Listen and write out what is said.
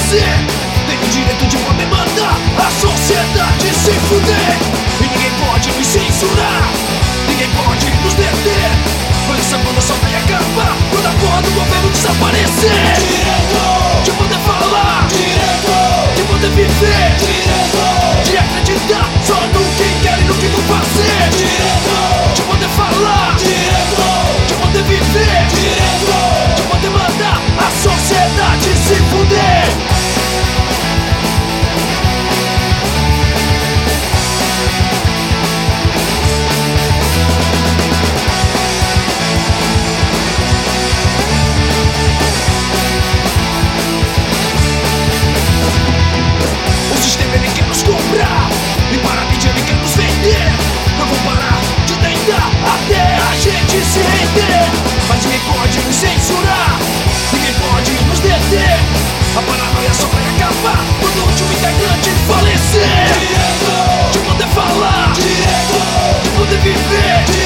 aparecer. Tem o direito de poder mandar a sociedade se fuder. E ninguém pode me censurar, ninguém pode nos deter. Olha essa banda solta e acaba quando a porra do governo desaparecer. Direito de poder falar, direito de poder viver, direito de acreditar só no que quer e no que vão fazer. Direito de poder falar, direito de poder viver, direito de poder mandar a sociedade se fuder. Se render, mas ninguém pode nos censurar, ninguém pode nos deter. A paranoia só vai acabar quando o último integrante falecer. Direito de poder falar, direito de poder viver,